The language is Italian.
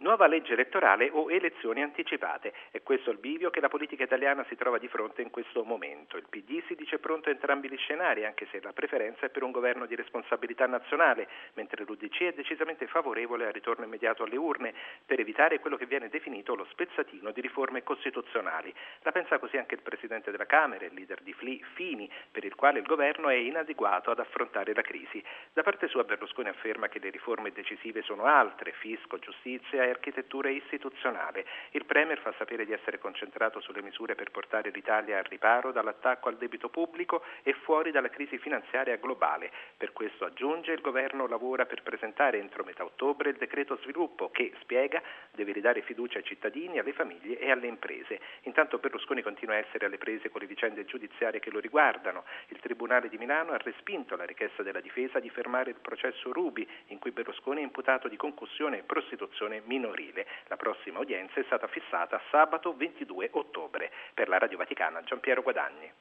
Nuova legge elettorale o elezioni anticipate. È questo il bivio che la politica italiana si trova di fronte in questo momento. Il PD si dice pronto a entrambi gli scenari, anche se la preferenza è per un governo di responsabilità nazionale, mentre l'UDC è decisamente favorevole al ritorno immediato alle urne, per evitare quello che viene definito lo spezzatino di riforme costituzionali. La pensa così anche il Presidente della Camera, il leader di Fini, per il quale il governo è inadeguato ad affrontare la crisi. Da parte sua Berlusconi afferma che le riforme decisive sono altre: fisco, giustizia e architettura istituzionale. Il Premier fa sapere di essere concentrato sulle misure per portare l'Italia al riparo dall'attacco al debito pubblico e fuori dalla crisi finanziaria globale. Per questo, aggiunge, il governo lavora per presentare entro metà ottobre il decreto sviluppo che, spiega, deve ridare fiducia ai cittadini, alle famiglie e alle imprese. Intanto Berlusconi continua a essere alle prese con le vicende giudiziarie che lo riguardano. Il Tribunale di Milano ha respinto la richiesta della difesa di fermare il processo Ruby, in cui Berlusconi è imputato di concussione e prostituzione minorile. La prossima udienza è stata fissata sabato 22 ottobre. Per la Radio Vaticana, Giampiero Guadagni.